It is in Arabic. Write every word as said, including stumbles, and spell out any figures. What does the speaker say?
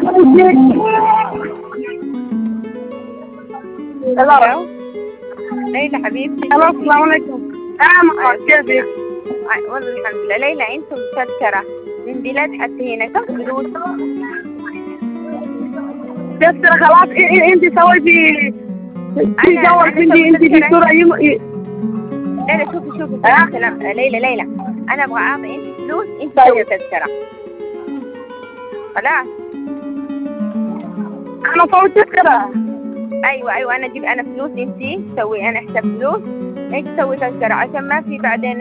الو ليلى حبيبتي. الو السلام عليكم. اه كيفك؟ والله الحمد لله. ليلى عندكم تذكرة من بلاد حتى هنا كم فلوس؟ تذكرة خلاص. انت سويتي في جوال بنتي انت في صورة يم... ليلى شوفي شوفي آه؟ سلام ليلى ليلى انا ابغى اعطي انت فلوس انت سوي تذكرة خلاص. انا سويت تذكرة. ايوه ايوه انا اجيب انا فلوس انت سوي انا حساب فلوس انت تسوي تذكرة عشان ما في بعدين